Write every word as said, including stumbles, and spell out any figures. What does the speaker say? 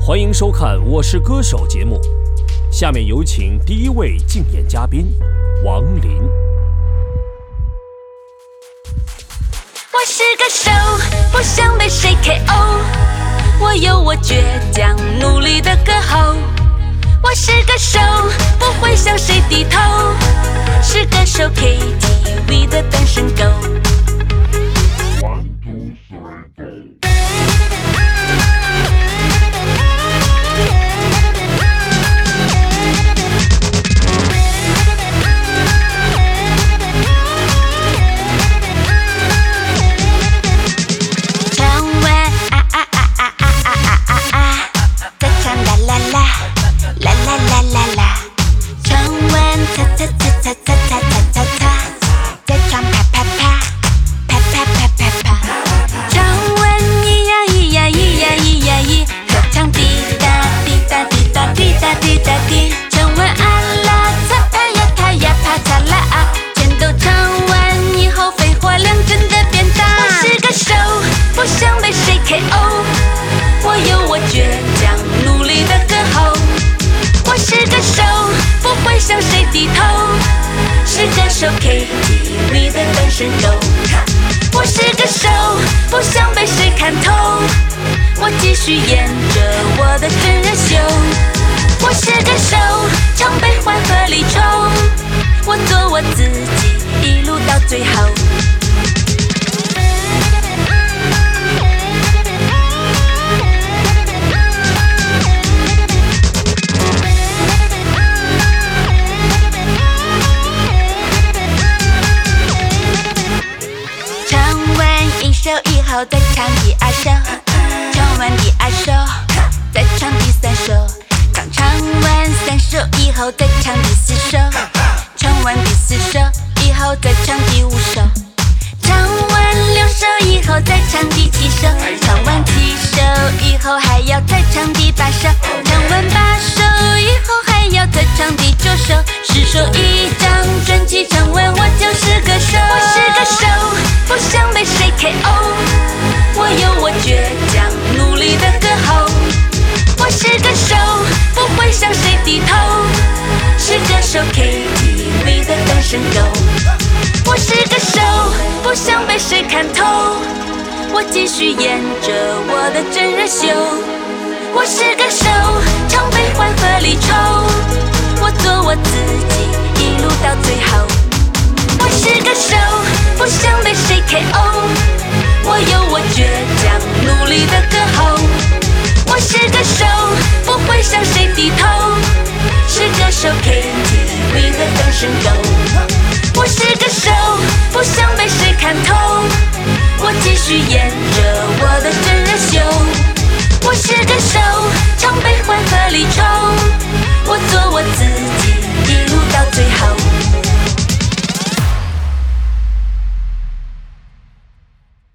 欢迎收看《我是歌手》节目，下面有请第一位竞演嘉宾王琳。 我是歌手，不想被谁 K O， 我有我倔强努力的歌喉。我是歌手，不会向谁低头，是歌手 K T V 的单身狗。向谁低头？是歌手 K T V 的单身狗。我是歌手，不想被谁看透，我继续演着我的真人秀。我是歌手，常被欢乐里冲，我做我自己，一路到最后。以后再唱第二首，唱完第二首再唱第三首，刚唱完三首以后再唱第四首，唱完第四首以后再唱第五首，唱完六首以后再唱第七首，唱完七首以后还要再唱第八首，唱完八首以后还要再唱第九首，十首一张专辑唱完我就是歌手。我是歌手，不想被谁 K O， 我有我倔强努力的歌喉。我是歌手，不会向谁低头，是歌手 K T V 的单身狗。我是歌手，不想被谁看透，我继续演着我的真人秀。我是歌手，常被欢乐里冲，我做我自己，一路到最后。我是歌手，不想被谁 K O， 我有我倔强努力的歌喉。我是歌手，不会向谁低头，是歌手 K T V 的单身狗。我是歌手，不想被谁看透，我继续演着我的真人秀。我是歌手，常被欢乐里冲，